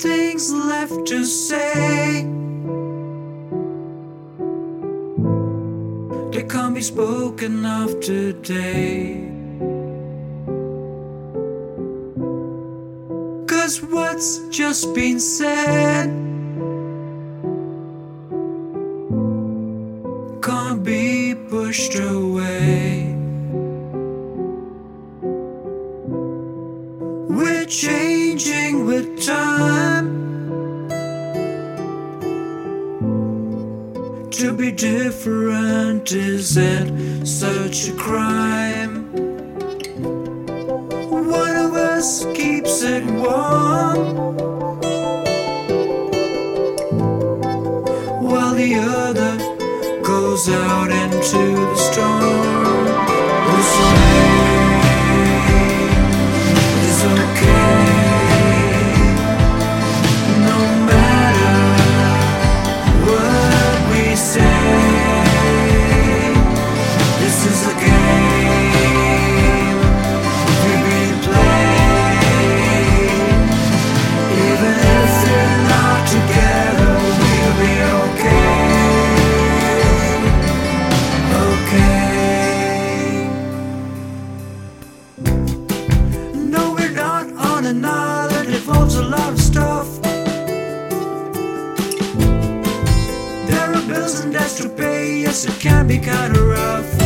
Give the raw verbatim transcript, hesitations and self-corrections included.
things left to say. They can't be spoken of today. 'Cause what's just been said can't be pushed away. We're changing with time. To be different isn't such a crime. One of us keeps it warm, while the other goes out into the storm. We'll say it's okay, no matter what we say. This is a game we play. Even if we're not together, we'll be okay. Okay. No, we're not on an island. It involves a lot of stuff. There are bills and debts to pay. Yes, it can be kinda rough.